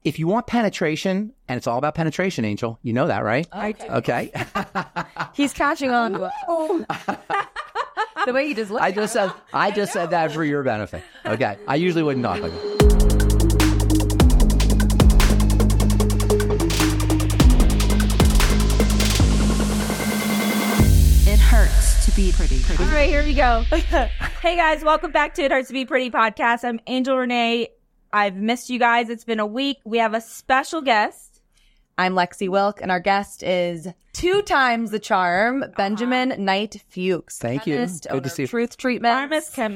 If you want penetration, and it's all about penetration, Angel, you know that, right? I do. Okay. He's catching on. The way you just looked. I just said that for your benefit. Okay. I usually wouldn't talk like that. It hurts to be pretty. All right, here we go. Hey guys, welcome back to It Hurts to Be Pretty podcast. I'm Angel Renee. I've missed you guys. It's been a week. We have a special guest. I'm Lexi Wilk, and our guest is 2 times the charm, Benjamin Knight Fuchs. Thank you. Good to see you. Truth Treatment.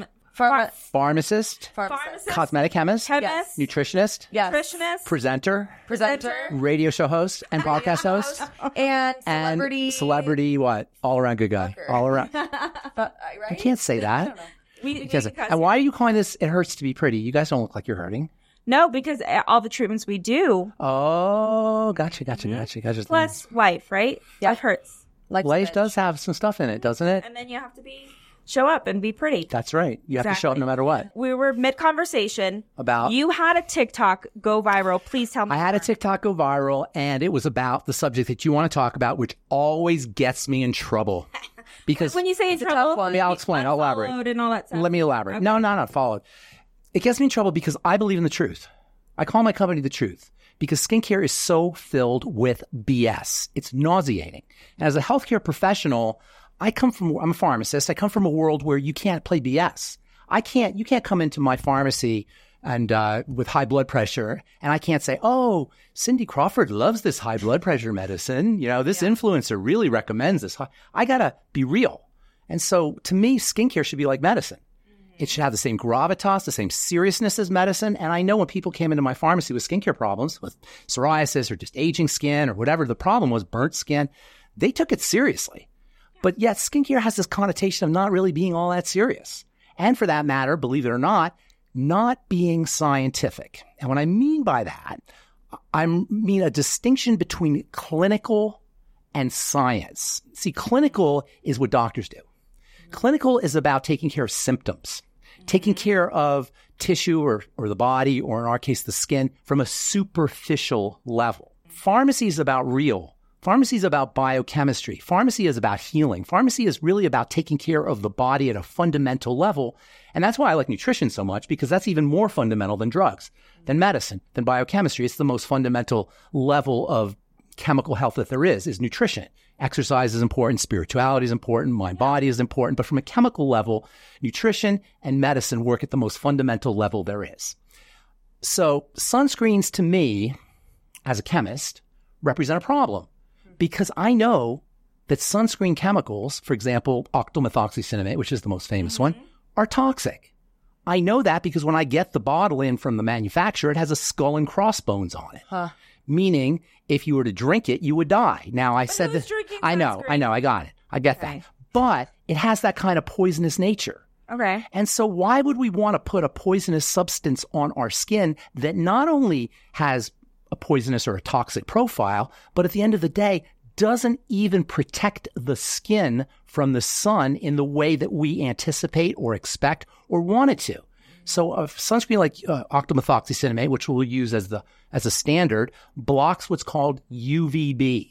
Pharmacist. Cosmetic chemist. Chemist. Nutritionist. Yes. Nutritionist. Presenter. Presenter. Radio show host and podcast host. And celebrity. And celebrity what? All around good guy. All around. Right? You can't say that. And why are you calling this It Hurts to Be Pretty? You guys don't look like you're hurting. No, because all the treatments we do. Oh, gotcha. Plus wife, right? Yeah. Life hurts. Life does have some stuff in it, doesn't it? And then you have to show up and be pretty. That's right. You have to show up no matter what. We were mid-conversation. About? You had a TikTok go viral. Please tell me. I had a TikTok go viral, and it was about the subject that you want to talk about, which always gets me in trouble. Because when you say in trouble, I'll explain. I'll elaborate. And all that stuff. Let me elaborate. Okay. No, followed. It gets me in trouble because I believe in the truth. I call my company The Truth because skincare is so filled with BS. It's nauseating. And as a healthcare professional, I'm a pharmacist. I come from a world where you can't play BS. You can't come into my pharmacy and with high blood pressure, and I can't say, oh, Cindy Crawford loves this high blood pressure medicine. You know, this influencer really recommends this. I got to be real. And so to me, skincare should be like medicine. It should have the same gravitas, the same seriousness as medicine. And I know when people came into my pharmacy with skincare problems, with psoriasis or just aging skin or whatever the problem was, burnt skin, they took it seriously. But yet skincare has this connotation of not really being all that serious. And for that matter, believe it or not being scientific. And what I mean by that, I mean a distinction between clinical and science. See, clinical is what doctors do. Clinical is about taking care of symptoms, taking care of tissue or the body, or in our case, the skin, from a superficial level. Pharmacy is about real. Pharmacy is about biochemistry. Pharmacy is about healing. Pharmacy is really about taking care of the body at a fundamental level. And that's why I like nutrition so much, because that's even more fundamental than drugs, than medicine, than biochemistry. It's the most fundamental level of chemical health that there is nutrition. Exercise is important. Spirituality is important. Mind, body is important. But from a chemical level, nutrition and medicine work at the most fundamental level there is. So sunscreens, to me, as a chemist, represent a problem. Because I know that sunscreen chemicals, for example, octylmethoxycinnamate, which is the most famous one, are toxic. I know that because when I get the bottle in from the manufacturer, it has a skull and crossbones on it. Meaning, if you were to drink it, you would die. Now, I said this. I know, I got it. I get that. But it has that kind of poisonous nature. Okay. And so why would we want to put a poisonous substance on our skin that not only has a poisonous or a toxic profile, but at the end of the day, doesn't even protect the skin from the sun in the way that we anticipate or expect or want it to? So a sunscreen like octylmethoxycinnamate, which we'll use as a standard, blocks what's called UVB.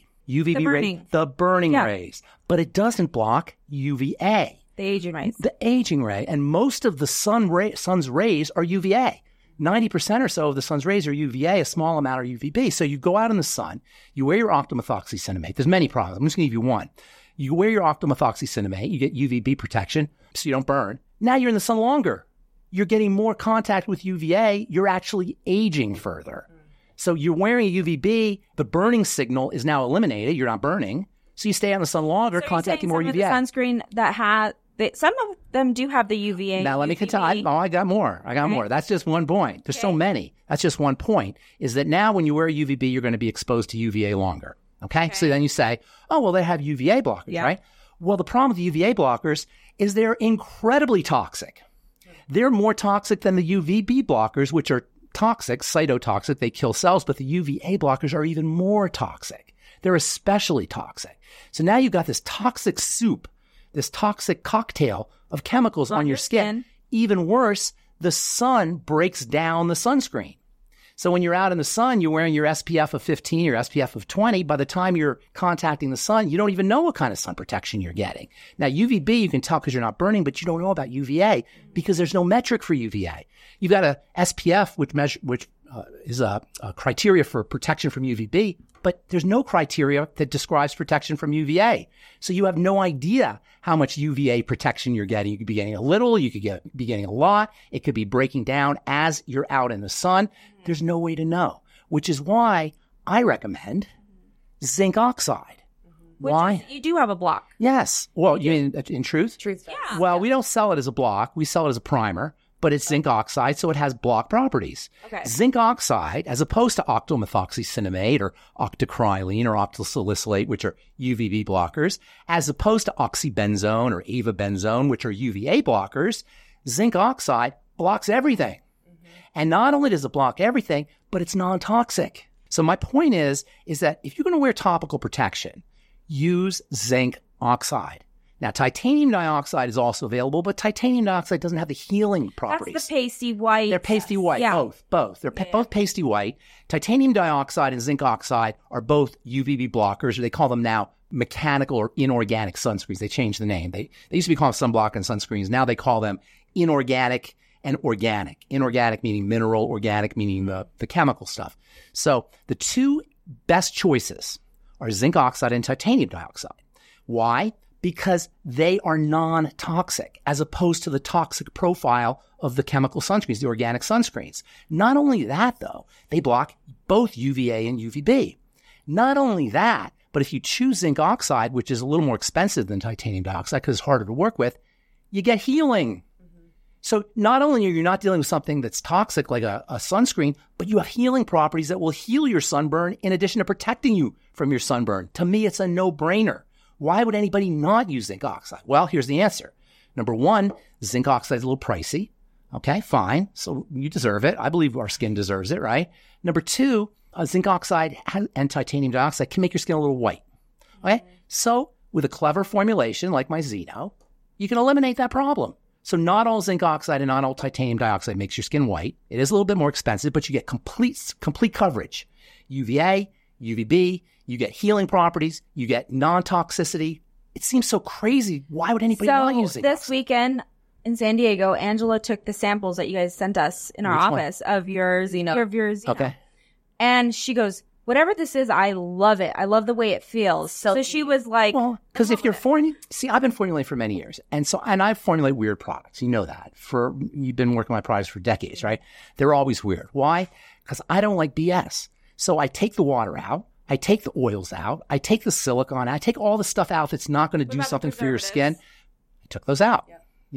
The burning rays. But it doesn't block UVA. The aging rays. The aging ray. And most of the sun's rays are UVA. 90% or so of the sun's rays are UVA, a small amount are UVB. So you go out in the sun, you wear your octylmethoxycinnamate. There's many products. I'm just going to give you one. You wear your octylmethoxycinnamate, you get UVB protection so you don't burn. Now you're in the sun longer. You're getting more contact with UVA. You're actually aging further. So you're wearing a UVB. The burning signal is now eliminated. You're not burning. So you stay out in the sun longer, contacting more UVA. Sunscreen that has, some of them do have the UVA. Now let me continue. I got more. More. That's just one point. There's so many. That's just one point. Is that now when you wear a UVB, you're going to be exposed to UVA longer. Okay? So then you say, oh, well, they have UVA blockers, right? Well, the problem with the UVA blockers is they're incredibly toxic. They're more toxic than the UVB blockers, which are toxic, cytotoxic. They kill cells, but the UVA blockers are even more toxic. They're especially toxic. So now you've got this toxic soup, this toxic cocktail of chemicals on your skin. Even worse, the sun breaks down the sunscreen. So when you're out in the sun, you're wearing your SPF of 15, your SPF of 20. By the time you're contacting the sun, you don't even know what kind of sun protection you're getting. Now, UVB, you can tell because you're not burning, but you don't know about UVA because there's no metric for UVA. You've got a SPF, which is a criteria for protection from UVB, but there's no criteria that describes protection from UVA. So you have no idea how much UVA protection you're getting. You could be getting a little, you could be getting a lot. It could be breaking down as you're out in the sun. There's no way to know, which is why I recommend zinc oxide. Why? You do have a block. Yes. Well, you mean in Truth? Truth. Yeah. Well, we don't sell it as a block. We sell it as a primer, but it's zinc oxide, so it has block properties. Okay. Zinc oxide, as opposed to octylmethoxycinnamate or octocrylene or octysalicylate, which are UVB blockers, as opposed to oxybenzone or avobenzone, which are UVA blockers, zinc oxide blocks everything. And not only does it block everything, but it's non-toxic. So my point is that if you're going to wear topical protection, use zinc oxide. Now, titanium dioxide is also available, but titanium dioxide doesn't have the healing properties. That's the pasty white. They're pasty white, Yeah. both. They're both pasty white. Titanium dioxide and zinc oxide are both UVB blockers, or they call them now mechanical or inorganic sunscreens. They changed the name. They used to be called sunblock and sunscreens. Now they call them inorganic and organic. Inorganic meaning mineral, organic meaning the chemical stuff. So the two best choices are zinc oxide and titanium dioxide. Why? Because they are non-toxic as opposed to the toxic profile of the chemical sunscreens, the organic sunscreens. Not only that, though, they block both UVA and UVB. Not only that, but if you choose zinc oxide, which is a little more expensive than titanium dioxide because it's harder to work with, you get healing. So not only are you not dealing with something that's toxic like a sunscreen, but you have healing properties that will heal your sunburn in addition to protecting you from your sunburn. To me, it's a no-brainer. Why would anybody not use zinc oxide? Well, here's the answer. Number one, zinc oxide is a little pricey. Okay, fine. So you deserve it. I believe our skin deserves it, right? Number two, zinc oxide and titanium dioxide can make your skin a little white. Okay, so with a clever formulation like my Zeno, you can eliminate that problem. So not all zinc oxide and not all titanium dioxide makes your skin white. It is a little bit more expensive, but you get complete coverage. UVA, UVB, you get healing properties, you get non-toxicity. It seems so crazy. Why would anybody not use zinc this oxide? weekend in San Diego, Angela took the samples that you guys sent us in our Which one? office of your Zeno. Okay. And she goes, whatever this is, I love it. I love the way it feels. So she was like, Well, because if you're I've been formulating for many years. And I formulate weird products. You know that. You've been working on my products for decades, right? They're always weird. Why? Because I don't like BS. So I take the water out. I take the oils out. I take the silicone out. I take all the stuff out that's not going to do something for your skin. I took those out,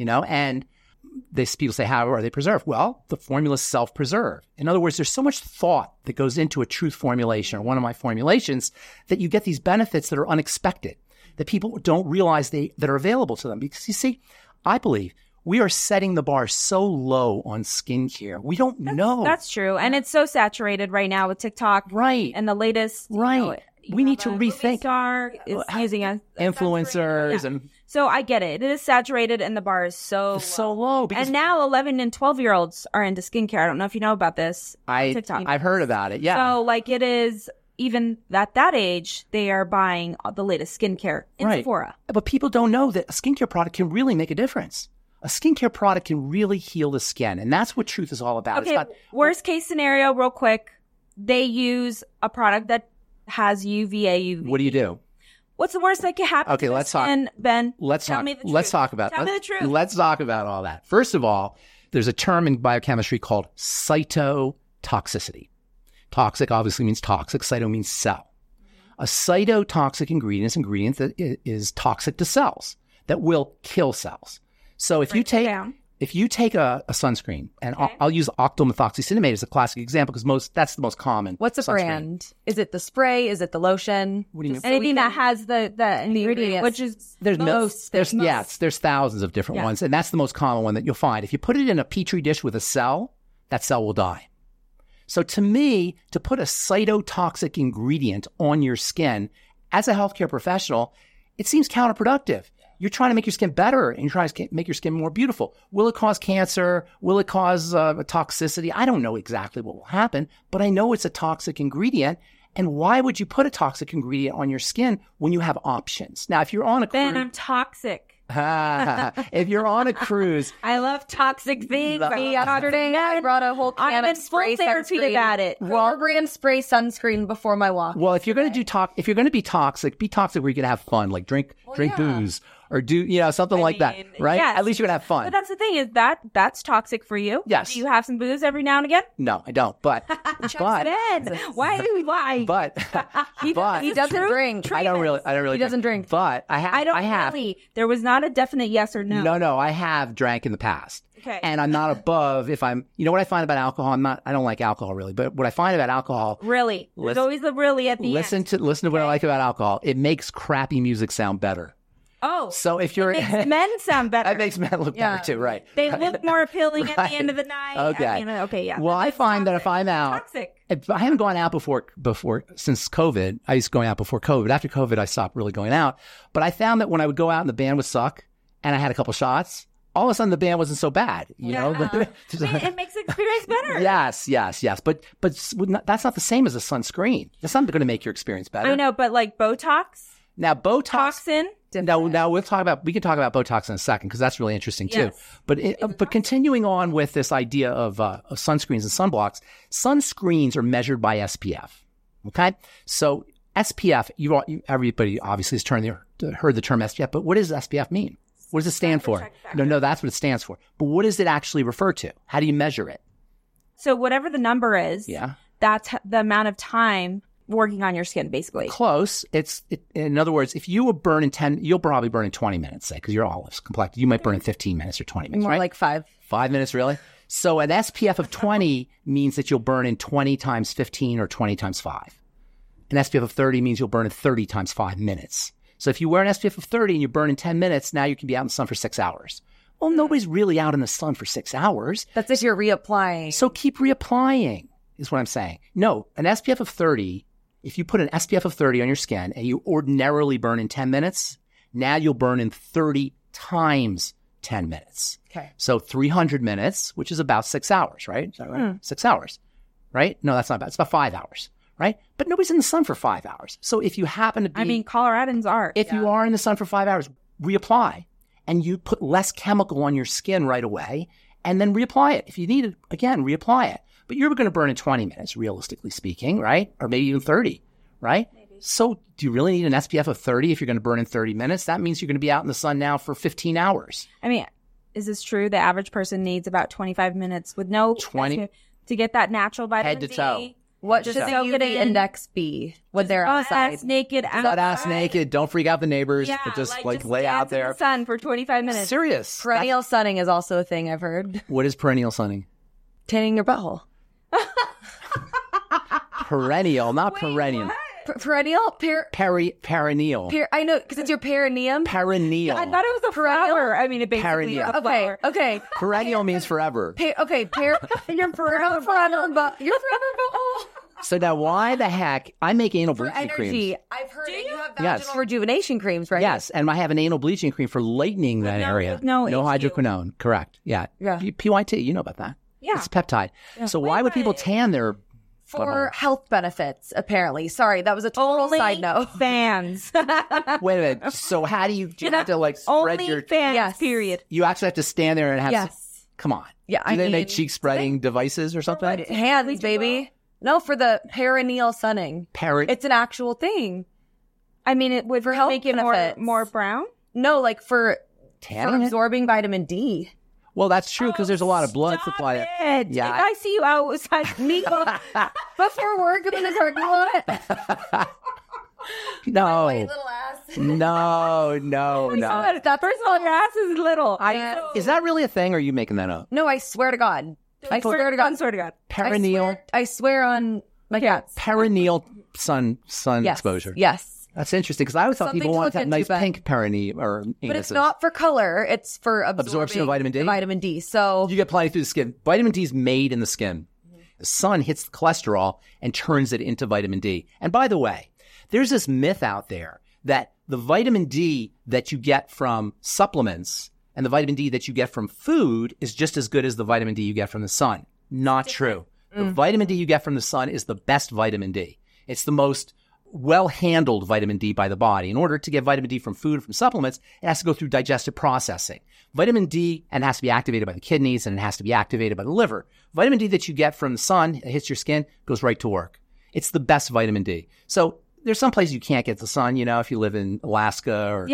and people say, how are they preserved? Well, the formula's self-preserve. In other words, there's so much thought that goes into a Truth formulation or one of my formulations that you get these benefits that are unexpected, that people don't realize that are available to them. Because you see, I believe we are setting the bar so low on skincare. We don't know. that's true. And it's so saturated right now with TikTok. Right. And the latest. Right. We need to movie rethink star is using a influencers Yeah. and So I get it. It is saturated and the bar is so low. Because And now 11 and 12-year-olds are into skincare. I don't know if you know about this. on TikTok. I've heard about it. Yeah. So it is even at that age, they are buying the latest skincare in Right. Sephora. But people don't know that a skincare product can really make a difference. A skincare product can really heal the skin. And that's what Truth is all about. Okay, worst case scenario, real quick. They use a product that has UVA, UV. What do you do? What's the worst that can happen? Okay, to the let's talk. skin, Ben. Let's Tell talk. me the truth. Let's talk about. Tell me the truth. Let's talk about all that. First of all, there's a term in biochemistry called cytotoxicity. Toxic obviously means toxic. Cyto means cell. A cytotoxic ingredient is an ingredient that is toxic to cells that will kill cells. So if you take a sunscreen, and I'll use octylmethoxycinnamate as a classic example because that's the most common. What's a sunscreen. brand? Is it the spray? Is it the lotion? What do you mean? Anything that has the Ingredients. which is There's Most there's thousands of different ones, and that's the most common one that you'll find. If you put it in a petri dish with a cell, that cell will die. So to me, to put a cytotoxic ingredient on your skin as a healthcare professional, it seems counterproductive. You're trying to make your skin better and you're trying to make your skin more beautiful. Will it cause cancer? Will it cause toxicity? I don't know exactly what will happen, but I know it's a toxic ingredient. And why would you put a toxic ingredient on your skin when you have options? Now, if you're on a Ben, cruise, I'm toxic. if you're on a cruise, I love toxic things. Me yesterday, I brought a whole can I'm of in full spray therapy sunscreen. about it. Brand spray sunscreen before my walk. well, if you're going to be toxic where you can have fun, like drink booze or do, something like that, right? yes. At least you're going to have fun. But that's the thing is that's toxic for you. Yes. Do you have some booze every now and again? No, I don't. But Ben, why? but He doesn't drink. I don't really. He doesn't drink. But I have. Really. There was not a definite yes or no. No, I have drank in the past. Okay. And I'm not above if I'm, what I find about alcohol, I don't like alcohol really, but what I find about alcohol, Really. There's Listen- always a really at the listen end. to what I like about alcohol. It makes crappy music sound better. Oh. So if you're, Makes men sound better. that makes men look better too, right? They look more appealing at Right. the end of the night. Okay. Okay, yeah. Well, I find that if I'm out, Toxic. if I haven't gone out before since COVID. I used to go out before COVID. After COVID, I stopped really going out. But I found that when I would go out and the band would suck, and I had a couple shots, all of a sudden the band wasn't so bad. You know, It makes the experience better. yes. But that's not the same as a sunscreen. That's not going to make your experience better. I know, but like Botox, Now, Botox. toxin. Now we can talk about Botox in a second because that's really interesting too. Yes. But continuing on with this idea of sunscreens and sunblocks, sunscreens are measured by SPF. Okay, so SPF, everybody obviously has heard the term SPF, but what does SPF mean? What does it stand for? No, that's what it stands for. But what does it actually refer to? How do you measure it? So whatever the number is, that's the amount of time working on your skin, basically. Close. In other words, if you were burning 10, you'll probably burn in 20 minutes, say, because you're olive complected. You might burn in 15 minutes or 20 minutes, More right? like 5. 5 minutes, really? So an SPF of 20 means that you'll burn in 20 times 15 or 20 times 5. An SPF of 30 means you'll burn in 30 times 5 minutes. So if you wear an SPF of 30 and you burn in 10 minutes, now you can be out in the sun for 6 hours. Well, nobody's really out in the sun for 6 hours. That's if you're reapplying. So keep reapplying, is what I'm saying. No, an SPF of 30, if you put an SPF of 30 on your skin and you ordinarily burn in 10 minutes, now you'll burn in 30 times 10 minutes. Okay. So 300 minutes, which is about 6 hours, right? Is that right? 6 hours, right? No, that's not bad. It's about 5 hours, right? But nobody's in the sun for 5 hours. So if you happen to be... I mean, Coloradans are. If you are in the sun for 5 hours, reapply. And you put less chemical on your skin right away and then reapply it. If you need it, again, reapply it. But you're going to burn in 20 minutes, realistically speaking, right? Or maybe even 30, right? Maybe. So do you really need an SPF of 30 if you're going to burn in 30 minutes? That means you're going to be out in the sun now for 15 hours. I mean, is this true? The average person needs about 25 minutes with no 20 to get that natural vitamin head to D. toe. What Just should the soak it UV in. index be when they're Butt outside? ass naked outside. Butt ass naked. Don't freak out the neighbors. Yeah, but just just lay out dance in there. the sun for 25 minutes. Serious. Perennial sunning is also a thing I've heard. What is perennial sunning? Tanning your butthole. Perennial, not perennial. Perennial? Perennial. I know, because it's your perineum. Perennial. I thought it was a flower. I mean, it basically Perennial. is a flower. Okay. Perennial means forever. Your perennial butthole. So now why the heck, I make anal bleaching Energy. creams. I've heard that you have Yes. vaginal rejuvenation creams, right? Yes, and I have an anal bleaching cream for lightening that area. with no HQ. hydroquinone. Correct. Yeah. Yeah. PYT, you know about that. Yeah. It's a peptide. So why would people tan their For butthole? health benefits, apparently. Sorry, that was a total side note. Fans. Wait a minute. So how do you have to like spread Only your... fans, Yes. period. You actually have to stand there and have... Yes. Come on. Yeah, Do I they mean... make cheek spreading devices or something? Hands, baby. No, for the perineal sunning. It's an actual thing. I mean, it would For health make it benefits. more brown. No, like for Tanning it? absorbing vitamin D. Well, that's true because there's a lot of blood supply. It. Yeah. If I see you outside me Before work in the parking lot. No. Little ass. No. That first of all, your ass is little. Is that really a thing or are you making that up? No, I swear to God. I swear to God. Swear to God. Perineal. I swear on my cats. Perineal sun Yes. exposure. Yes. That's interesting because I always thought Something people to wanted look to have into, nice Ben. pink perineum or anuses. But it's not for color. It's for Absorption of vitamin D? Vitamin D. So You get plenty through the skin. Vitamin D is made in the skin. The sun hits the cholesterol and turns it into vitamin D. And by the way, there's this myth out there that the vitamin D that you get from supplements and the vitamin D that you get from food is just as good as the vitamin D you get from the sun. Not true. The vitamin D you get from the sun is the best vitamin D. It's the most well-handled vitamin D by the body. In order to get vitamin D from food, from supplements, it has to go through digestive processing. Vitamin D, and it has to be activated by the kidneys, and it has to be activated by the liver. Vitamin D that you get from the sun, it hits your skin, goes right to work. It's the best vitamin D. So there's some places you can't get the sun, if you live in Alaska or,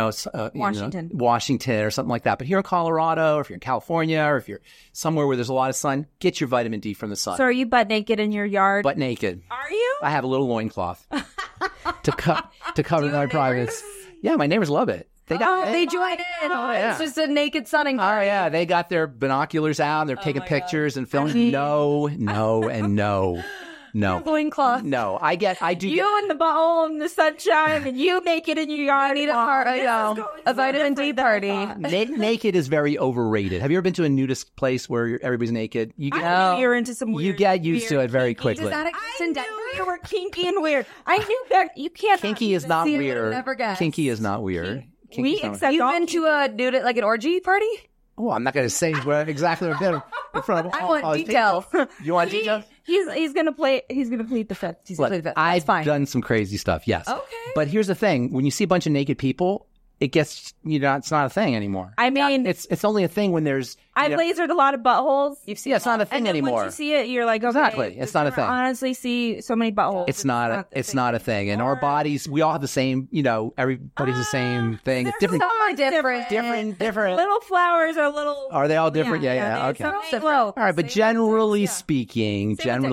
Washington or something like that. But here in Colorado, or if you're in California, or if you're somewhere where there's a lot of sun, get your vitamin D from the sun. So are you butt naked in your yard? Butt naked. Are you? I have a little loincloth to cover my privates. Yeah, my neighbors love it. They join in. Yeah. It's just a naked sunning. Oh, yeah. They got their binoculars out and they're taking pictures and filming. No, and no. No. Loincloth. No. I do. You in the bottle in the sunshine and you naked in your yard. Need a vitamin D party. Naked is very overrated. Have you ever been to a nudist place where everybody's naked? You're into some weird. You get used to it very quickly. Does that exist in Denver? You were kinky and weird. I knew that you can't. Kinky is not weird. Never guess. Kinky is not weird. We accept. You've been to a nudist, like an orgy party? Oh, I'm not going to say exactly what I've been in front of. I want details. You want details? He's gonna plead the fifth. I've done some crazy stuff, yes. Okay. But here's the thing: when you see a bunch of naked people, it gets it's not a thing anymore. I mean, it's only a thing when there's. I've lasered a lot of buttholes. It's not a thing anymore. Once you see it, you're like, okay, exactly, it's not a thing. I honestly see so many buttholes. It's not a thing. And our bodies, we all have the same. Everybody's the same thing. It's different. Different. Little flowers are little. Are they all different? Yeah. Okay. All right, but generally speaking,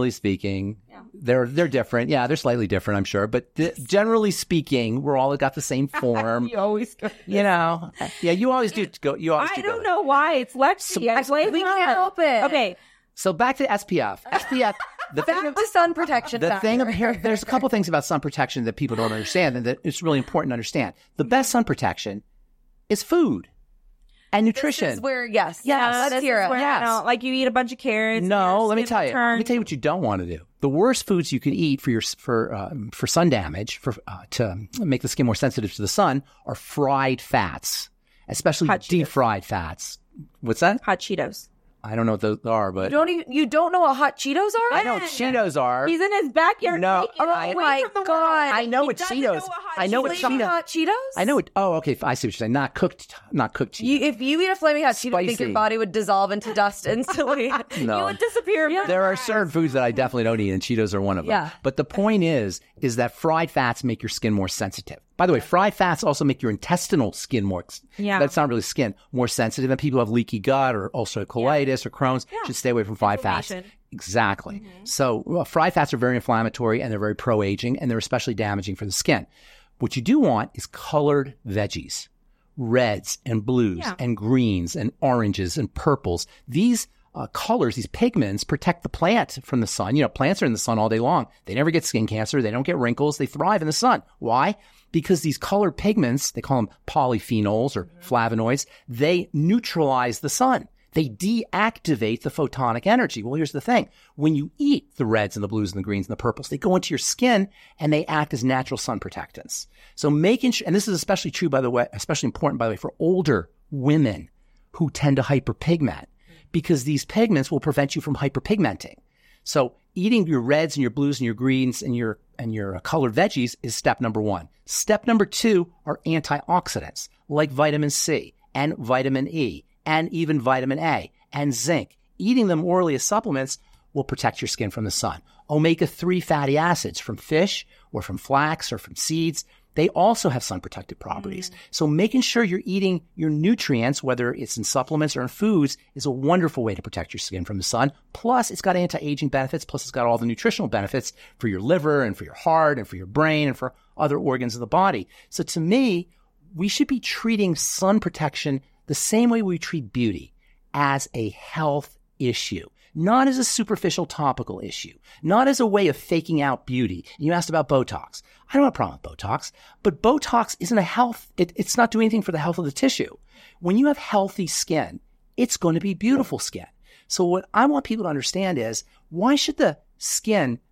they're different. Yeah, they're slightly different, I'm sure. But generally speaking, we're all got the same form. You always go. Yeah, you always do go. I don't know why it's Lexi. We can't help it. Okay. So back to SPF. SPF. Back to sun protection. There's a couple things about sun protection that people don't understand, and that it's really important to understand. The best sun protection is food and nutrition. This is where, let's hear it. Yes. Like you eat a bunch of carrots. No, let me tell you. Let me tell you what you don't want to do. The worst foods you could eat for sun damage, to make the skin more sensitive to the sun, are fried fats, especially deep fried fats. What's that? Hot Cheetos. I don't know what those are, but you don't know what hot Cheetos are? I know what Cheetos are. He's in his backyard. No, oh my God! I know what Cheetos. I know what hot Cheetos. I know it. Oh, okay. I see what you're saying. Not cooked Cheetos. If you eat a flaming hot Cheeto, I think your body would dissolve into dust instantly. No, you would disappear. Yeah. There are certain foods that I definitely don't eat, and Cheetos are one of them. Yeah. But the point is that fried fats make your skin more sensitive. By the way, fried fats also make your intestinal skin more. Yeah. That's not really skin, more sensitive. And people who have leaky gut or ulcerative colitis or Crohn's should stay away from fried fats. Exactly. Mm-hmm. So fried fats are very inflammatory and they're very pro-aging and they're especially damaging for the skin. What you do want is colored veggies, reds and blues and greens and oranges and purples. These colors, these pigments protect the plant from the sun. Plants are in the sun all day long. They never get skin cancer. They don't get wrinkles. They thrive in the sun. Why? Because these colored pigments, they call them polyphenols or flavonoids, they neutralize the sun. They deactivate the photonic energy. Well, here's the thing. When you eat the reds and the blues and the greens and the purples, they go into your skin and they act as natural sun protectants. So making sure, and this is especially true, by the way, especially important, by the way, for older women who tend to hyperpigment, because these pigments will prevent you from hyperpigmenting. So eating your reds and your blues and your greens and your colored veggies is step number one. Step number two are antioxidants like vitamin C and vitamin E and even vitamin A and zinc. Eating them orally as supplements will protect your skin from the sun. Omega-3 fatty acids from fish or from flax or from seeds, they also have sun protective properties. So making sure you're eating your nutrients, whether it's in supplements or in foods, is a wonderful way to protect your skin from the sun. Plus, it's got anti-aging benefits. Plus, it's got all the nutritional benefits for your liver and for your heart and for your brain and for other organs of the body. So to me, we should be treating sun protection the same way we treat beauty, as a health issue. Not as a superficial topical issue, not as a way of faking out beauty. You asked about Botox. I don't have a problem with Botox, but Botox isn't it's not doing anything for the health of the tissue. When you have healthy skin, it's going to be beautiful skin. So what I want people to understand is, why should the skin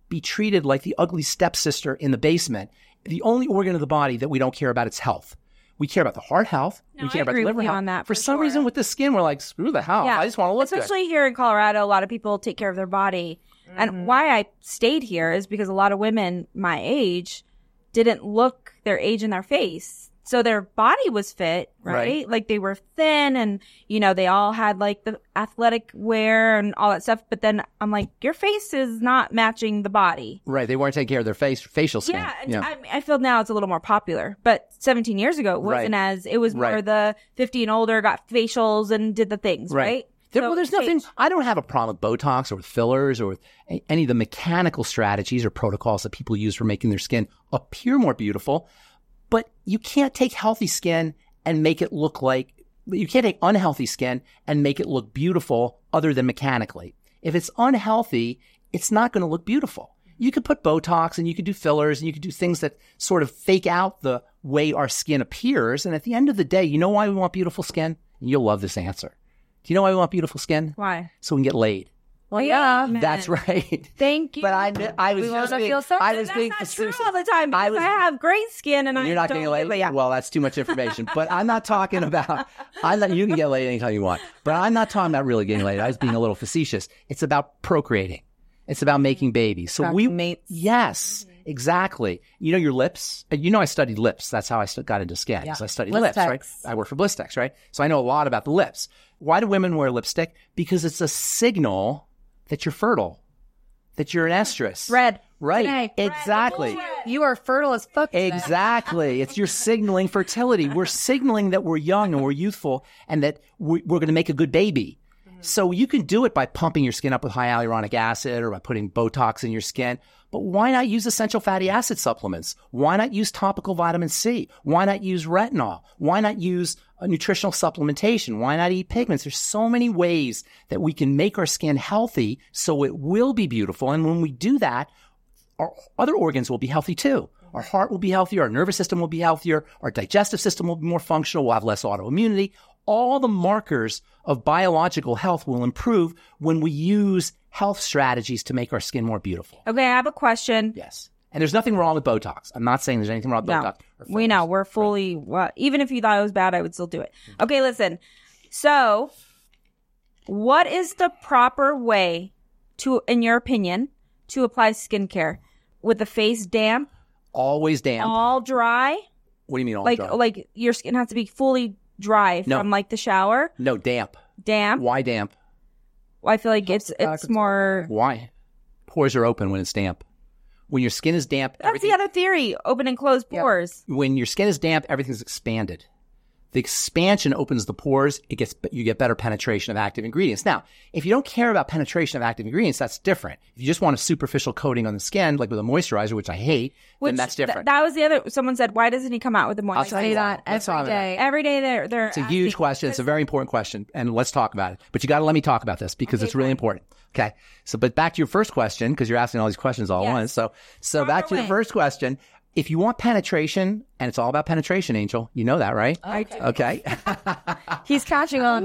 be treated like the ugly stepsister in the basement. The only organ of the body that we don't care about its health. We care about the heart health. We care about the liver health. on that for some reason with the skin, we're like, screw the health. Yeah. I just want to look Especially here in Colorado, a lot of people take care of their body. And why I stayed here is because a lot of women my age didn't look their age in their face. So their body was fit, right? Like they were thin and, you know, they all had like the athletic wear and all that stuff. But then I'm like, your face is not matching the body. Right. They weren't taking care of their facial skin. Yeah. I feel now it's a little more popular. But 17 years ago, it wasn't it was more the 50 and older got facials and did the things, right? There's nothing, I don't have a problem with Botox or with fillers or with any of the mechanical strategies or protocols that people use for making their skin appear more beautiful. But you can't take healthy skin and make it look you can't take unhealthy skin and make it look beautiful other than mechanically. If it's unhealthy, it's not going to look beautiful. You could put Botox and you could do fillers and you could do things that sort of fake out the way our skin appears. And at the end of the day, you know why we want beautiful skin? And you'll love this answer. Do you know why we want beautiful skin? Why? So we can get laid. Well, yeah. That's right. Thank you. But I was just being, I was being That's not true all the time because I have great skin and you're not getting laid. But yeah. Well, that's too much information. But I'm not talking about. You can get laid anytime you want. But I'm not talking about really getting laid. I was being a little facetious. It's about procreating. It's about making babies. So mates. Yes, exactly. You know your lips. You know I studied lips. That's how I got into skin. Yeah. So I studied lips, right? I work for Blistex, right? So I know a lot about the lips. Why do women wear lipstick? Because it's a signal that you're fertile, that you're an estrus. Red. Right. Today. Exactly. You are fertile as fuck. Exactly. It's you're signaling fertility. We're signaling that we're young and we're youthful and that we're going to make a good baby. So you can do it by pumping your skin up with high hyaluronic acid or by putting Botox in your skin. But why not use essential fatty acid supplements? Why not use topical vitamin C? Why not use retinol? Why not use a nutritional supplementation? Why not eat pigments? There's so many ways that we can make our skin healthy so it will be beautiful. And when we do that, our other organs will be healthy too. Our heart will be healthier. Our nervous system will be healthier. Our digestive system will be more functional. We'll have less autoimmunity. All the markers of biological health will improve when we use health strategies to make our skin more beautiful. Okay, I have a question. Yes. And there's nothing wrong with Botox. I'm not saying there's anything wrong with Botox. We know. We're fully, even if you thought it was bad, I would still do it. Okay, listen. So, what is the proper way to, in your opinion, to apply skincare? With the face damp? Always damp. All dry? What do you mean all dry? Like your skin has to be fully dry from like the shower? No, damp. Damp? Why damp? Well, I feel like it's more... Why? Pores are open when it's damp. When your skin is damp... That's the other theory. Open and close pores. When your skin is damp, everything's expanded. The expansion opens the pores. You get better penetration of active ingredients. Now, if you don't care about penetration of active ingredients, that's different. If you just want a superficial coating on the skin, like with a moisturizer, which I hate, then that's different. That was the other. Someone said, "Why doesn't he come out with the moisturizer?" I'll say that every day. Every day, they're. It's a huge question. It's a very important question, and let's talk about it. But you got to let me talk about this because it's really important. Okay. So, but back to your first question, because you're asking all these questions all at once. So back to your first question. If you want penetration, and it's all about penetration, Angel, you know that, right? I do. Okay. He's catching on.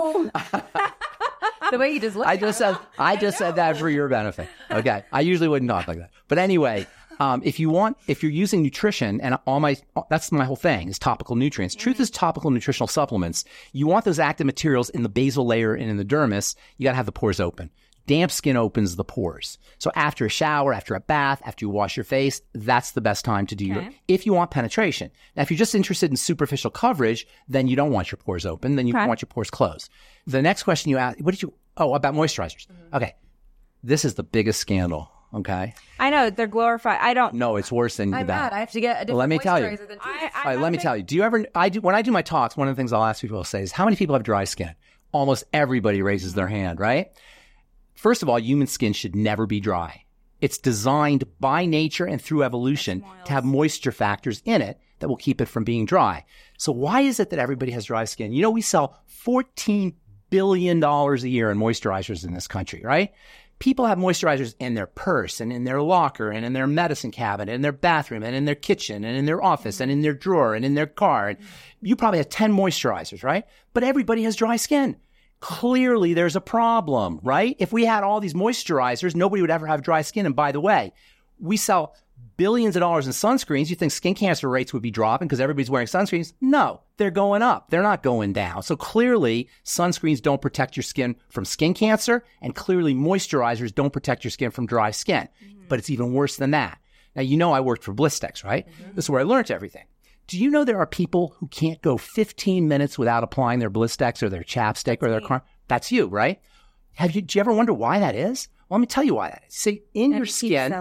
The way you just look. I just said that for your benefit. Okay. I usually wouldn't talk like that. But anyway, if you're using nutrition, and that's my whole thing, is topical nutrients. Truth is topical nutritional supplements. You want those active materials in the basal layer and in the dermis. You got to have the pores open. Damp skin opens the pores. So after a shower, after a bath, after you wash your face, that's the best time to do if you want penetration. Now, if you're just interested in superficial coverage, then you don't want your pores open. Then you want your pores closed. The next question you asked, about moisturizers. Mm-hmm. Okay. This is the biggest scandal. Okay. I know they're glorified. No, it's worse than I'm that. mad. I have to get a different let me tell you. moisturizer than All right, let me tell you. When I do my talks, one of the things I'll ask people to say is, how many people have dry skin? Almost everybody raises their hand, right? First of all, human skin should never be dry. It's designed by nature and through evolution to have moisture factors in it that will keep it from being dry. So why is it that everybody has dry skin? You know, we sell $14 billion a year in moisturizers in this country, right? People have moisturizers in their purse and in their locker and in their medicine cabinet and in their bathroom and in their kitchen and in their office and in their drawer and in their car. And you probably have 10 moisturizers, right? But everybody has dry skin. Clearly, there's a problem, right? If we had all these moisturizers, nobody would ever have dry skin. And by the way, we sell billions of dollars in sunscreens. You think skin cancer rates would be dropping because everybody's wearing sunscreens? No, they're going up. They're not going down. So clearly, sunscreens don't protect your skin from skin cancer, and clearly moisturizers don't protect your skin from dry skin. But it's even worse than that. Now, you know I worked for Blistex, right? This is where I learned everything. Do you know there are people who can't go 15 minutes without applying their Blistex or their chapstick or their That's you, right? Do you ever wonder why that is? Well, let me tell you why that is. See, in your skin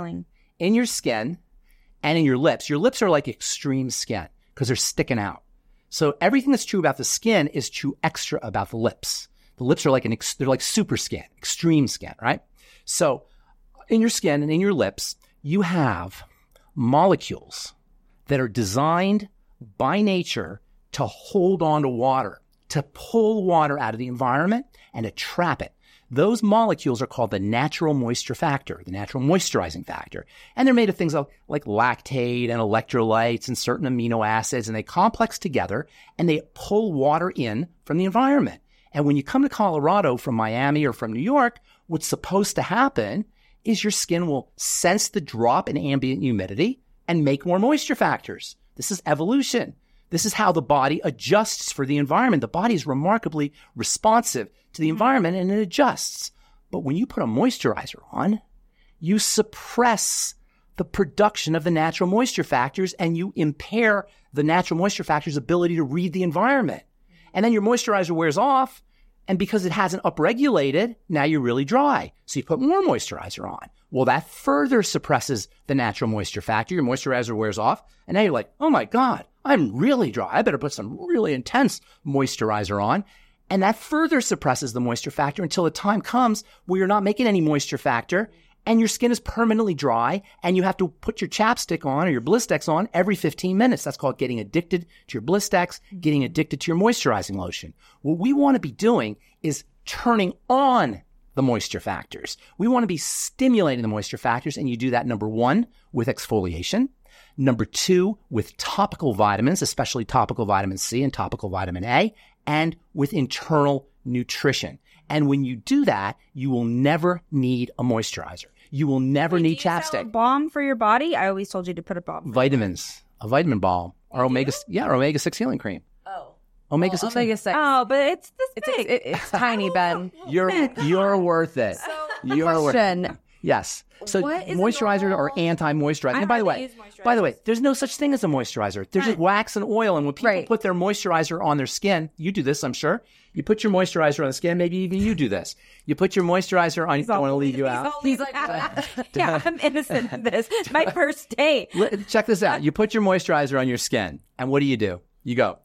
and in your lips are like extreme skin because they're sticking out. So everything that's true about the skin is true extra about the lips. The lips are they're like super skin, extreme skin, right? So in your skin and in your lips, you have molecules that are designed by nature to hold on to water, to pull water out of the environment and to trap it. Those molecules are called the natural moisture factor, the natural moisturizing factor. And they're made of things like lactate and electrolytes and certain amino acids, and they complex together and they pull water in from the environment. And when you come to Colorado from Miami or from New York, what's supposed to happen is your skin will sense the drop in ambient humidity and make more moisture factors. This is evolution. This is how the body adjusts for the environment. The body is remarkably responsive to the environment and it adjusts. But when you put a moisturizer on, you suppress the production of the natural moisture factors and you impair the natural moisture factors' ability to read the environment. And then your moisturizer wears off, and because it hasn't upregulated, now you're really dry. So you put more moisturizer on. Well, that further suppresses the natural moisture factor. Your moisturizer wears off, and now you're like, oh my God, I'm really dry. I better put some really intense moisturizer on. And that further suppresses the moisture factor until the time comes where you're not making any moisture factor and your skin is permanently dry and you have to put your chapstick on or your Blistex on every 15 minutes. That's called getting addicted to your Blistex, getting addicted to your moisturizing lotion. What we want to be doing is turning on the moisture factors. We want to be stimulating the moisture factors, and you do that, number one, with exfoliation. Number two, with topical vitamins, especially topical vitamin C and topical vitamin A, and with internal nutrition. And when you do that, you will never need a moisturizer. You will never need chapstick. A balm for your body? I always told you to put a balm. Vitamins, a vitamin balm, or omega-6 healing cream. Oh. Omega-6. Omega-6. Oh, but it's this big. It's tiny, Ben. You're worth it. You're worth it. Yes. So What is a moisturizer normal- or anti-moisturizer. I And by the hardly way, use by the way, moisturizers. there's no such thing as a moisturizer. There's just wax and oil. And when people Right. put their moisturizer on their skin, you do this, I'm sure. You put your moisturizer on the skin. Maybe even you do this. You put your moisturizer on. I don't want to leave you out. He's like, yeah, I'm innocent in this. It's my first date. Check this out. You put your moisturizer on your skin, and what do? You go,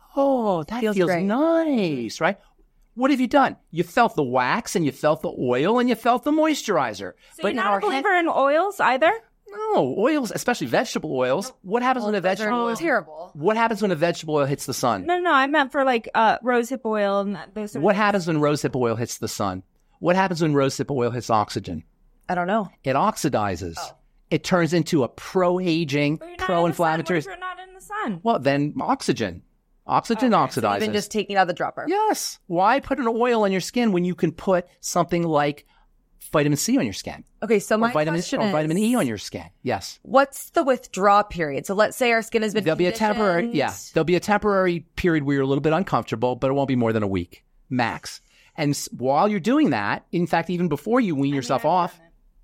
oh, that feels great. nice, right? What have you done? You felt the wax, and you felt the oil, and you felt the moisturizer. So you're not a believer in oils either? No, oils, especially vegetable oils. What happens when a vegetable oil? terrible. What happens when a vegetable oil hits the sun? No, I meant for like rosehip oil and those sort What of happens when rosehip oil hits the sun? What happens when rosehip oil hits oxygen? I don't know. It oxidizes. It turns into a pro-aging, But you're not pro-inflammatory. In the sun. What if you're not in the sun? Well, then oxygen. Oxygen oxidizes. Even just taking out the dropper. Yes. Why put an oil on your skin when you can put something like vitamin C on your skin? Okay, so my Or question or is, vitamin E on your skin. Yes. what's the withdrawal period? So let's say our skin has been There'll be a temporary, conditioned. there'll be a temporary period where you're a little bit uncomfortable, but it won't be more than a week max. And while you're doing that, in fact, even before you wean yourself off,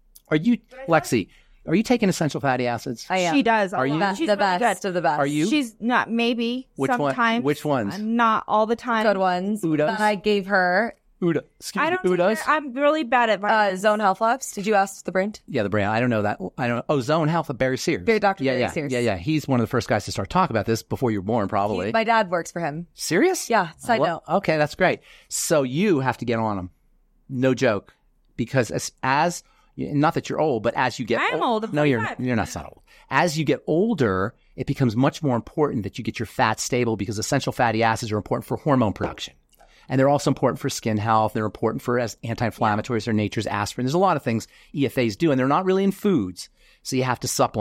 Lexi, are you taking essential fatty acids? I am. She does. Are you? She's the really best good. of the best. Are you? She's not maybe Which one- sometimes. which ones? Not all the time. good ones Udas? that I gave her? Uda. Excuse I me, don't. Udas? I'm really bad at vitamins. Zone Health Labs. Did you ask the brand? Yeah, the brand. I don't know that. I don't. Oh, Zone Health of Barry Sears. Dr. Yeah, Barry yeah, Sears. yeah. He's one of the first guys to start talking about this before you were born, probably. My dad works for him. Serious? Yeah, side note. Okay, that's great. So you have to get on them. No joke. Because as not that you're old, but as you get I'm old. I'm No, you're 45. not old. As you get older, it becomes much more important that you get your fat stable because essential fatty acids are important for hormone production. And they're also important for skin health. They're important for as anti-inflammatories or nature's aspirin. There's a lot of things EFAs do, and they're not really in foods. So you have to supplement.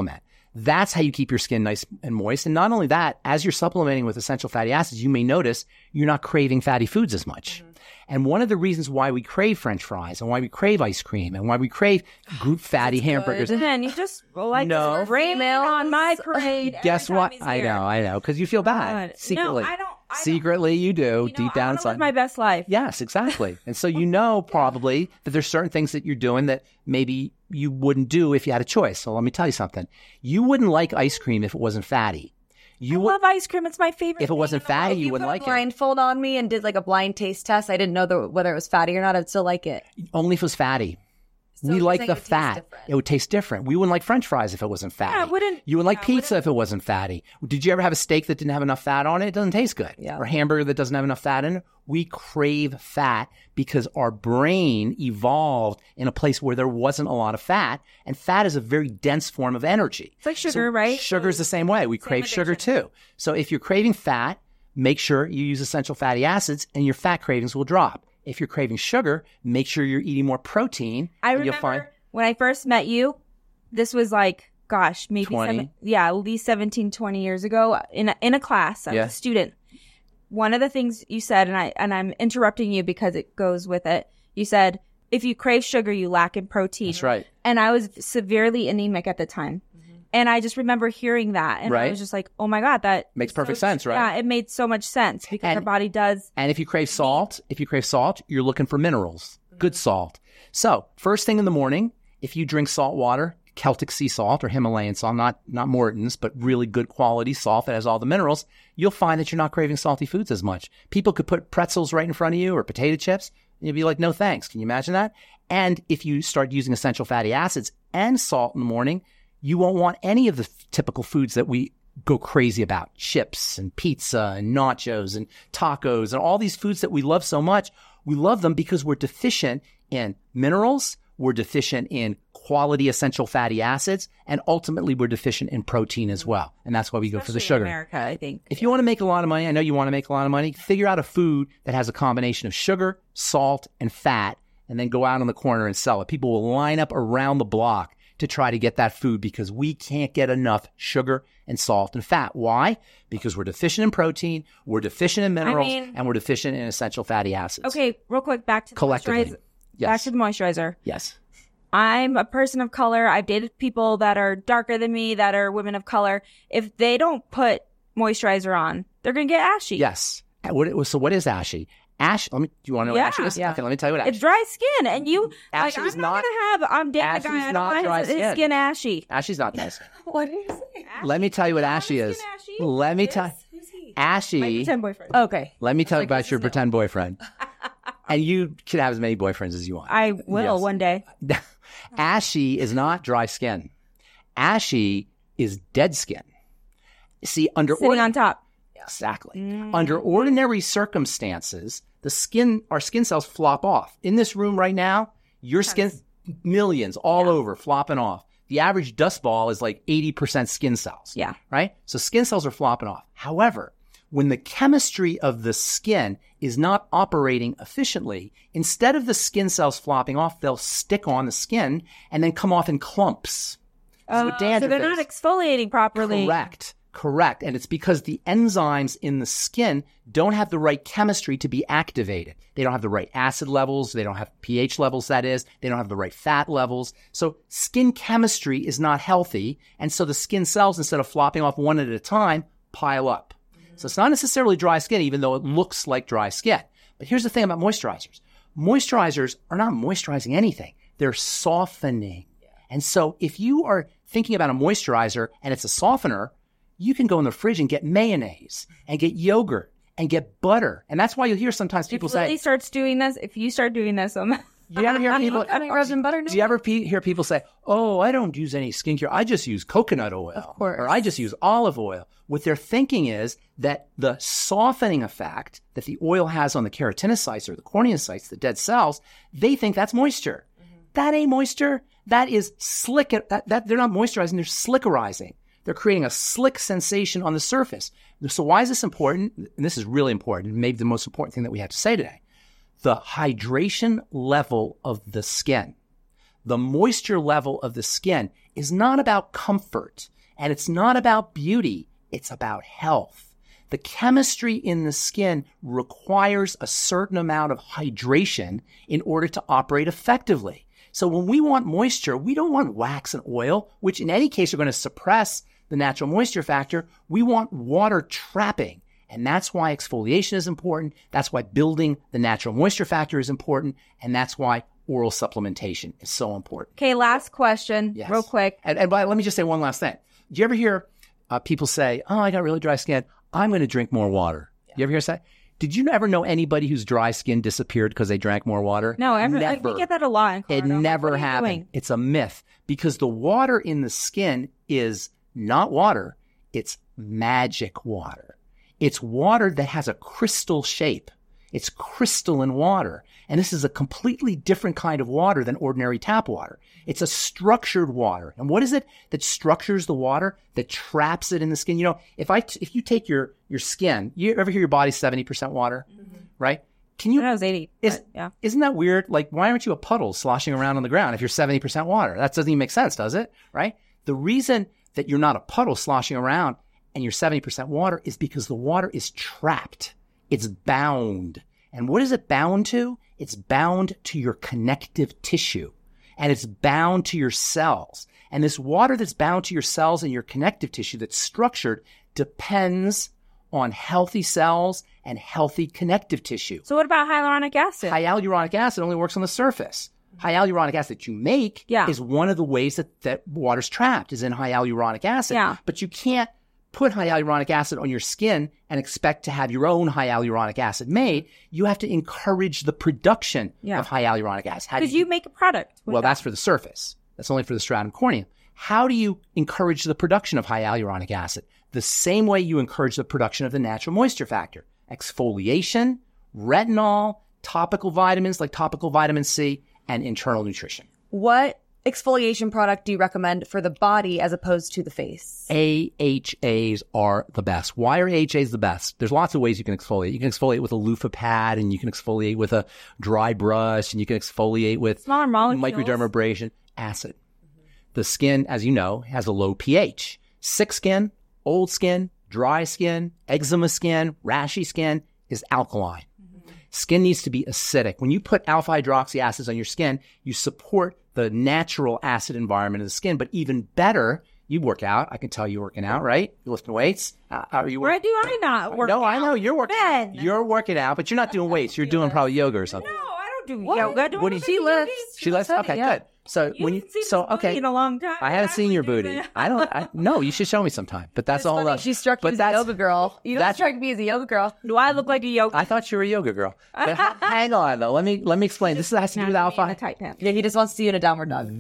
That's how you keep your skin nice and moist. And not only that, as you're supplementing with essential fatty acids, you may notice you're not craving fatty foods as much. And one of the reasons why we crave French fries and why we crave ice cream and why we crave group fatty hamburgers. Man, you just No. rain on my parade. Guess what? I know. Because you feel bad. God. Secretly. No, I don't. Secretly, you do, deep down I inside. live my best life. Yes, exactly. And so you know probably that there's certain things that you're doing that maybe you wouldn't do if you had a choice. So let me tell you something. You wouldn't like ice cream if it wasn't fatty. I love ice cream. It's my favorite. If it wasn't fatty, you wouldn't like it. Blindfold on me and did like a blind taste test. I didn't know whether it was fatty or not. I'd still like it. Only if it was fatty. So We you're like saying the it tastes fat. different. It would taste different. We wouldn't like French fries if it wasn't fatty. Yeah, I wouldn't- You wouldn't like pizza if it wasn't fatty. Did you ever have a steak that didn't have enough fat on it? It doesn't taste good. Yeah. Or a hamburger that doesn't have enough fat in it. We crave fat because our brain evolved in a place where there wasn't a lot of fat. And fat is a very dense form of energy. It's like sugar, right? Sugar's the same way. We crave sugar too. So if you're craving fat, make sure you use essential fatty acids and your fat cravings will drop. If you're craving sugar, make sure you're eating more protein. I and remember you'll find when I first met you, this was like, gosh, maybe 20? at least 17, 20 years ago in a class. I was a student. One of the things you said, and I'm interrupting you because it goes with it. You said, if you crave sugar, you lack in protein. That's right. And I was severely anemic at the time. And I just remember hearing that. And I Right. was just like, oh my God, that Makes perfect sense, right? Yeah, it made so much sense because our body does. And if you crave salt, you're looking for minerals, good salt. So first thing in the morning, if you drink salt water, Celtic sea salt or Himalayan salt, not Morton's, but really good quality salt that has all the minerals, you'll find that you're not craving salty foods as much. People could put pretzels right in front of you or potato chips, and you'd be like, no thanks. Can you imagine that? And if you start using essential fatty acids and salt in the morning, you won't want any of the typical foods that we go crazy about. Chips and pizza and nachos and tacos and all these foods that we love so much. We love them because we're deficient in minerals, we're deficient in quality essential fatty acids, and ultimately we're deficient in protein as well. And that's why we go for the Especially in sugar. America, I think. If you want to make a lot of money, I know you want to make a lot of money, figure out a food that has a combination of sugar, salt, and fat, and then go out on the corner and sell it. People will line up around the block to try to get that food because we can't get enough sugar and salt and fat. Why? Because we're deficient in protein, we're deficient in minerals, and we're deficient in essential fatty acids. Okay, real quick, back to the Collectively. moisturizer. Yes. Back to the moisturizer. Yes. I'm a person of color. I've dated people that are darker than me, that are women of color. If they don't put moisturizer on, they're going to get ashy. Yes. So what is ashy? Ash, do you want to know what ashy is? Yeah. Okay, let me tell you what ashy It's dry skin, and you Ashy like. is I'm not gonna have. I'm dating a Ashy's guy. I not don't dry want his skin. skin ashy. Ashy's not nice. What do you say? Let me tell you what ashy is. skin ashy? Let me tell Ashy. Pretend boyfriend. Okay. Let me tell you about your pretend boyfriend. And you can have as many boyfriends as you want. I will Yes. one day. Ashy is not dry skin. Ashy is dead skin. See, Sitting on top. Exactly. Under ordinary circumstances, our skin cells flop off. In this room right now, your skin, millions all over flopping off. The average dust ball is like 80% skin cells. Yeah. Right? So skin cells are flopping off. However, when the chemistry of the skin is not operating efficiently, instead of the skin cells flopping off, they'll stick on the skin and then come off in clumps. This is what So dandruff they're not is. exfoliating properly. Correct. And it's because the enzymes in the skin don't have the right chemistry to be activated. They don't have the right acid levels. They don't have pH levels, that is. They don't have the right fat levels. So skin chemistry is not healthy. And so the skin cells, instead of flopping off one at a time, pile up. So it's not necessarily dry skin, even though it looks like dry skin. But here's the thing about moisturizers. Moisturizers are not moisturizing anything. They're softening. And so if you are thinking about a moisturizer and it's a softener, you can go in the fridge and get mayonnaise and get yogurt and get butter. And that's why you'll hear sometimes people If Lily say, starts doing this, if you start doing this, you ever hear people, Resin butter? do you ever hear people say, oh, I don't use any skincare. I just use coconut oil. Of course. Or I just use olive oil. What they're thinking is that the softening effect that the oil has on the keratinocytes or the corneocytes, the dead cells, they think that's moisture. That ain't moisture. That is slick. That they're not moisturizing. They're slickerizing. They're creating a slick sensation on the surface. So why is this important? And this is really important, maybe the most important thing that we have to say today. The hydration level of the skin, the moisture level of the skin is not about comfort And it's not about beauty. It's about health. The chemistry in the skin requires a certain amount of hydration in order to operate effectively. So when we want moisture, we don't want wax and oil, which in any case are going to suppress the natural moisture factor. We want water trapping. And that's why exfoliation is important. That's why building the natural moisture factor is important. And that's why oral supplementation is so important. Okay, last question, Yes. real quick. And let me just say one last thing. Do you ever hear people say, oh, I got really dry skin. I'm going to drink more water. You ever hear that? Did you ever know anybody whose dry skin disappeared because they drank more water? No, we Never. get that a lot in It Colorado. Like, never what are you happened. doing? It's a myth because the water in the skin is not water. It's magic water. It's water that has a crystal shape. It's crystalline water. And this is a completely different kind of water than ordinary tap water. It's a structured water. And what is it that structures the water, that traps it in the skin? You know, if you take your skin, you ever hear your body's 70% water, right? Can you, I was 80. but yeah. Isn't that weird? Like, why aren't you a puddle sloshing around on the ground if you're 70% water? That doesn't even make sense, does it? Right? The reason that you're not a puddle sloshing around and you're 70% water is because the water is trapped. It's bound. And what is it bound to? It's bound to your connective tissue. And it's bound to your cells. And this water that's bound to your cells and your connective tissue that's structured depends on healthy cells and healthy connective tissue. So what about hyaluronic acid? Hyaluronic acid only works on the surface. Hyaluronic acid that you make is one of the ways that water's trapped, is in hyaluronic acid. Yeah. But you can't put hyaluronic acid on your skin and expect to have your own hyaluronic acid made. You have to encourage the production of hyaluronic acid. How do Because you make a product. with Well, that. that's for the surface. That's only for the stratum corneum. How do you encourage the production of hyaluronic acid? The same way you encourage the production of the natural moisture factor. Exfoliation, retinol, topical vitamins like topical vitamin C, and internal nutrition. What exfoliation product do you recommend for the body as opposed to the face? AHAs are the best. Why are AHAs the best? There's lots of ways you can exfoliate. You can exfoliate with a loofah pad, and you can exfoliate with a dry brush, and you can exfoliate with Smaller molecules. microdermabrasion. Acid. The skin, as you know, has a low pH. Sick skin, old skin, dry skin, eczema skin, rashy skin is alkaline. Skin needs to be acidic. When you put alpha hydroxy acids on your skin, you support the natural acid environment of the skin. But even better, you work out. I can tell you're working out, right? You're lifting weights. How are you Where working? do I not work No, I out? know you're working. Ben. You're working out, but you're not doing weights. You're doing probably yoga or something. No, I don't do yoga. Do What do I you- She lifts. She lifts. Okay, Yeah. good. So You when you haven't seen so this booty okay, in a long time. I haven't seen your booty. Actually, I don't. No, you should show me sometime. But that's all. She struck you as a yoga girl. You don't that's- strike me as a yoga girl. Do I look like a yoga? I thought you were a yoga girl. But hang on though. Let me explain. This has to do with alpha. Tight pants. Yeah, he just wants to see you in a downward dog.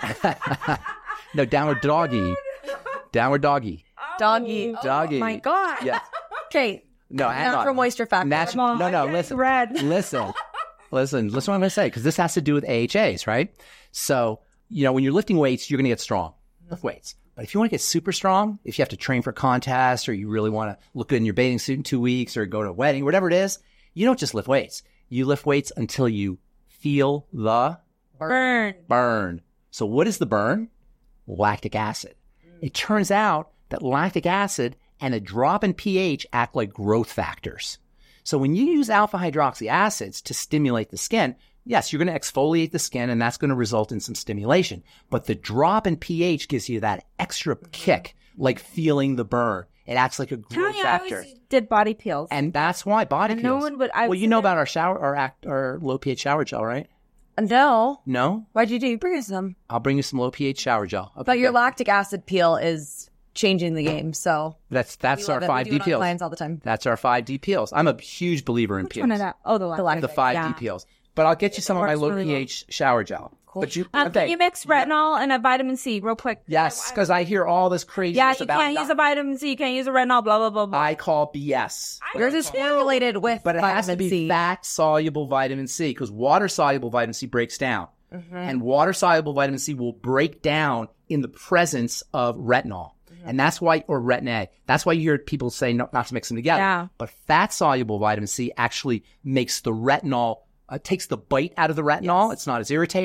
No, downward doggy. Downward doggy. Doggy. Doggy. My God. Yes. Okay. No, hang on. Natural moisture factor. No, no. It's Listen. red. Listen what I'm going to say, because this has to do with AHAs, right? So, you know, when you're lifting weights, you're going to get strong. Lift weights. But if you want to get super strong, if you have to train for a contest, or you really want to look good in your bathing suit in 2 weeks, or go to a wedding, whatever it is, you don't just lift weights. You lift weights until you feel the Burn. burn. So what is the burn? Lactic acid. It turns out that lactic acid and a drop in pH act like growth factors. So when you use alpha hydroxy acids to stimulate the skin, yes, you're going to exfoliate the skin, and that's going to result in some stimulation. But the drop in pH gives you that extra kick, like feeling the burn. It acts like a growth Tanya factor. always did body peels. And that's why body And peels. no one would- I well, would you know sit there- about our low pH shower gel, right? No. No? Why'd you do? Bring us some. I'll bring you some low pH shower gel. Okay, But your good. lactic acid peel is changing the game. So That's we our love it. We 5D do it on peels. clients all the time. That's our 5D peels. I'm a huge believer in Which peels. one is that? Oh, the lactic. The 5D Yeah. peels. But I'll get you some of my works low really pH shower gel. Cool. But you, Can you mix retinol and a vitamin C real quick? yes, because I hear all this crazy. Yeah, you about can't use a vitamin C. You can't use a retinol, blah, blah, blah, blah. I call BS. Yours is formulated with But it has to vitamin be C. fat soluble vitamin C, because water soluble vitamin C breaks down. And water soluble vitamin C will break down in the presence of retinol. And that's why, or retin A. That's why you hear people say not to mix them together. Yeah. But fat soluble vitamin C actually makes the retinol, takes the bite out of the retinol. It's not as irritating,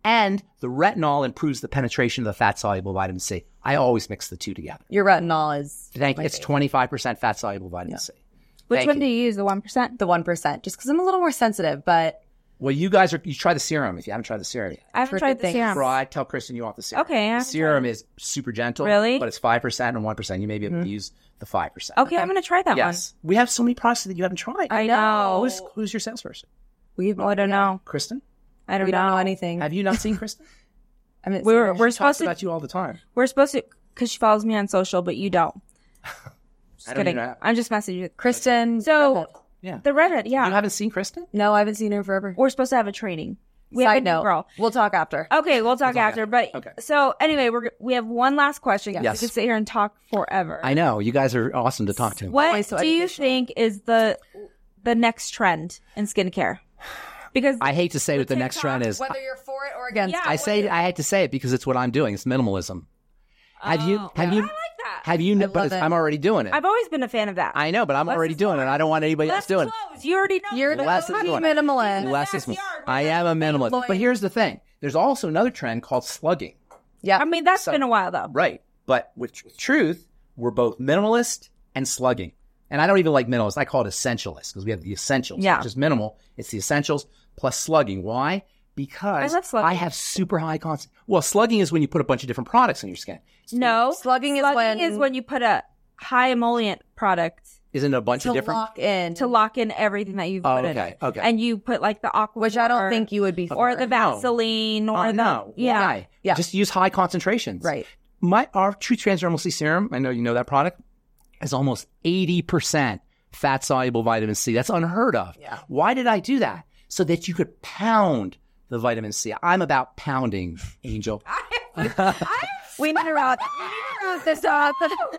And the retinol improves the penetration of the fat-soluble vitamin C. I always mix the two together. Your retinol is Thank you. It's 25% fat-soluble vitamin C. Which Thank one you. do you use? The 1%? the 1%, just because I'm a little more sensitive, but Well, you guys you try the serum if you haven't tried the serum yet. I haven't tried the things. serum. Try, tell Kristen you want the serum. Okay, I The haven't serum is super gentle. Really? But it's 5% and 1%. You may be able to use the 5%. Okay, I'm going to try that Yes. We have so many products that you haven't tried. one. I know. Who's your salesperson? I don't know. Kristen? I don't we know. don't know anything. Have you not seen Kristen? I mean, We're She talks supposed to. about you all the time. We're supposed to, because she follows me on social, but you don't. Just I don't kidding. even know. I'm just messaging you. Kristen. So Yeah. the redhead, yeah. You haven't seen Kristen? No, I haven't seen her forever. We're supposed to have a training. We have a Side new note. girl. We'll talk after. Okay, we'll talk after. But Okay. so anyway, we have one last question. Yes. We could sit here and talk forever. I know. You guys are awesome to talk to. What Always so do you educational. think is the next trend in skincare? Because I hate to say what the next trend is. Whether you're for it or against Yeah. it. I hate to say it because it's what I'm doing. It's minimalism. Have you? I like that. Have you? love But it. I'm already doing it. I've always been a fan of that. I know, but I'm already doing it. I don't want anybody else Less doing it. clothes. You already know. You're the Less is doing it. minimalist. Less is more. backyard, I am a minimalist. But here's the thing. There's also another trend called slugging. Yeah. I mean, that's been a while though. Right. But with truth, we're both minimalist and slugging. And I don't even like minimalist. I call it essentialist because we have the essentials, Yeah. which is minimal. It's the essentials plus slugging. Why? Because I love slugging. I have super high concentration. Well, slugging is when you put a bunch of different products on your skin. No, Slugging is when- you put a high emollient product Isn't it a bunch to of different? lock in. to lock in everything that you've Oh, put in. okay, okay. And you put like the aqua, which I don't think you would be for. or the Vaseline, or the No. yeah. Why? Yeah. Just use high concentrations. Right. Our True Transdermal C Serum, I know you know that product, is almost 80% fat soluble vitamin C. That's unheard of. Yeah. Why did I do that? So that you could pound the vitamin C. I'm about pounding, Angel. We need to wrap this up.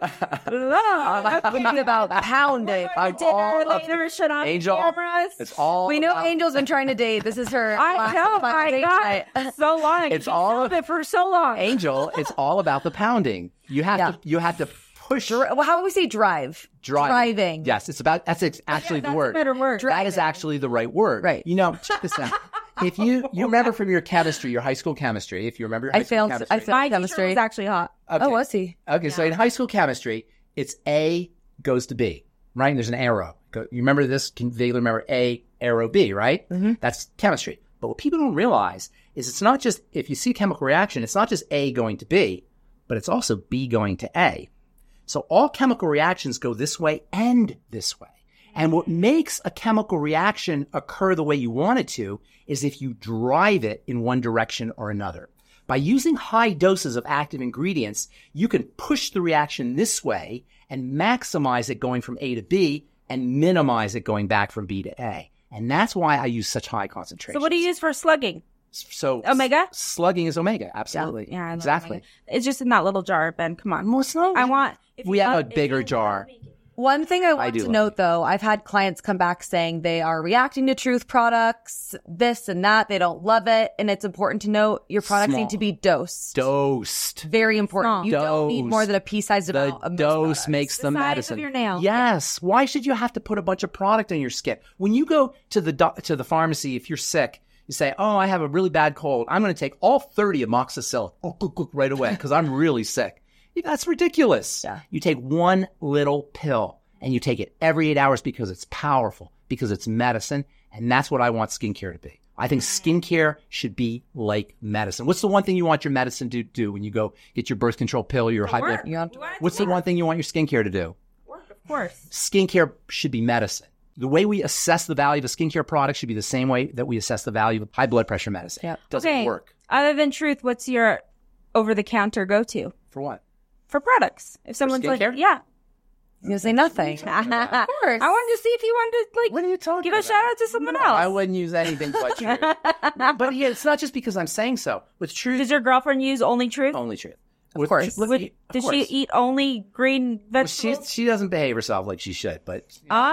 We need about pounding. I'm all up- Later, shut off Angel, cameras. it's all We know about- Angel's been trying to date. This is her. I last know. final My date God, tonight. so long. It's You all- held it for so long. Angel, it's all about the pounding. You have to push Well, how would we say drive? Driving. Yes, it's about that's actually the That's word. a better word. That is actually the right word. Right. You know, check this out. If you remember from your chemistry, your high school chemistry, if you remember your high school chemistry. I failed My teacher chemistry. was actually hot. Okay. Oh, was he? Okay, so in high school chemistry, it's A goes to B, right? And there's an arrow. You remember this? Can vaguely remember A, arrow B, right? Mm-hmm. That's chemistry. But what people don't realize is it's not just, if you see a chemical reaction, it's not just A going to B, but it's also B going to A. So all chemical reactions go this way and this way. And what makes a chemical reaction occur the way you want it to is if you drive it in one direction or another. By using high doses of active ingredients, you can push the reaction this way and maximize it going from A to B and minimize it going back from B to A. And that's why I use such high concentrations. So what do you use for slugging? So Omega? Slugging is omega, absolutely. Yeah, I love exactly. Omega. It's just in that little jar, Ben. Come on. Well, it's not- I want. if we you have love- a if bigger you jar. love me- One thing I want do to love note, though, I've had clients come back saying they are reacting to Truth products, this and that. They don't love it. And it's important to note your products Small. need to be dosed. Dosed. Very important. Small. You don't need Dosed. more than a pea-sized The amount of most dose products. makes the size of medicine. your nail. Yes. Why should you have to put a bunch of product on your skin? When you go to the pharmacy, if you're sick, you say, "Oh, I have a really bad cold. I'm going to take all 30 amoxicillin right away because I'm really sick." That's ridiculous. Yeah. You take one little pill and you take it every 8 hours because it's powerful, because it's medicine, and that's what I want skincare to be. I think skincare should be like medicine. What's the one thing you want your medicine to do when you go get your birth control pill, your high blood? You have to- What's the one thing you want your skincare to do? Work, of course. Skincare should be medicine. The way we assess the value of a skincare product should be the same way that we assess the value of high blood pressure medicine. Yep. Doesn't Okay. work. Other than Truth, what's your over-the-counter go-to For what? for products? If someone's like, skincare? yeah. You're going to say nothing. Of course. I wanted to see if you wanted to, like, What are you talking give a about? shout out to someone No, else. I wouldn't use anything but truth. But yeah, it's not just because I'm saying so. With truth, Does your girlfriend use only Truth? only truth. Of course. Does she eat only green Well, vegetables? she doesn't behave herself like she should, but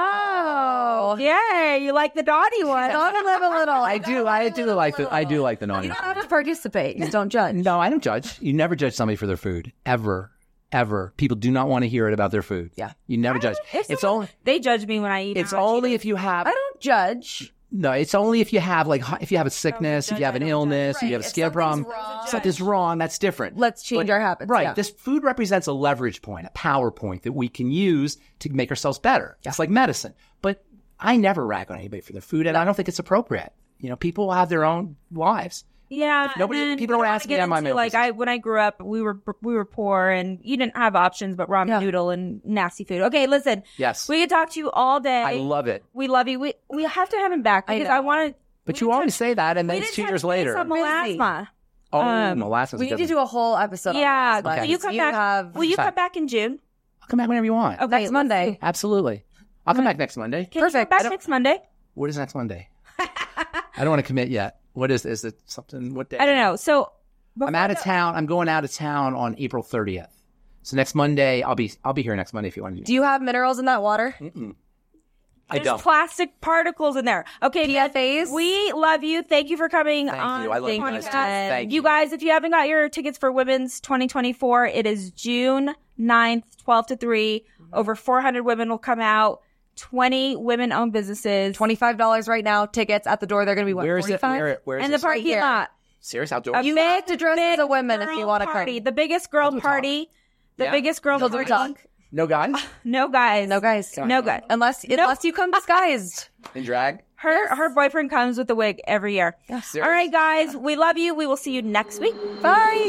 Oh, yeah, you like the naughty one. Don't live a little. I do like the naughty. You don't have to participate. Just don't judge. No, I don't judge. You never judge somebody for their food. Ever. People do not want to hear it about their food. Yeah. You never judge. If It's someone- only they judge me when I eat. it's how much only you if you have I don't judge. No, it's only if you have if you have a sickness, if you have an illness, if you have a If skin problem, something's wrong. That's different. Let's change our habits. Right. Yeah. This food represents a leverage point, a power point that we can use to make ourselves better. It's like medicine. But I never rag on anybody for their food, and I don't think it's appropriate. People have their own lives. Yeah, People don't ask me on my meal. When I grew up, we were poor, and you didn't have options but ramen noodle and nasty food. Okay, listen. Yes. We could talk to you all day. I love it. We love you. We have to have him back because I want to. But you always say that, and then it's 2 years later. Melasma. Molasses. We need to do a whole episode. Yeah. On Will you come back? Will you come back in June? I'll come back whenever you want. Okay, next Monday. Absolutely. I'll come back next Monday. Can you come back next Monday? What is next Monday? I don't want to commit yet. What is it something? What day? I don't know. So I'm out of town. I'm going out of town on April 30th. So next Monday, I'll be here next Monday if you want to. Do you have minerals in that water? I don't. There's plastic particles in there. Okay, PFAs. We love you. Thank you for coming on. Thank you. I love you guys. podcast. Thank You guys, if you haven't got your tickets for Women's 2024, it is June 9th, 12 to 3. Over 400 women will come out. 20 women-owned businesses. $25 right now. Tickets at the door. They're going to be what? Where is it? 45? Where is And the this? parking here. lot. Serious outdoor? You have to dress as a woman if you want to Party. come. The biggest girl party. The Yeah. biggest girl You'll do party. talk. No guys? No guys. No guys. No guys. Unless you come disguised. In drag? Her boyfriend comes with a wig every year. Serious? All right, guys. We love you. We will see you next week. Bye.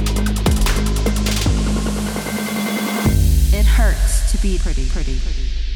It hurts to be pretty.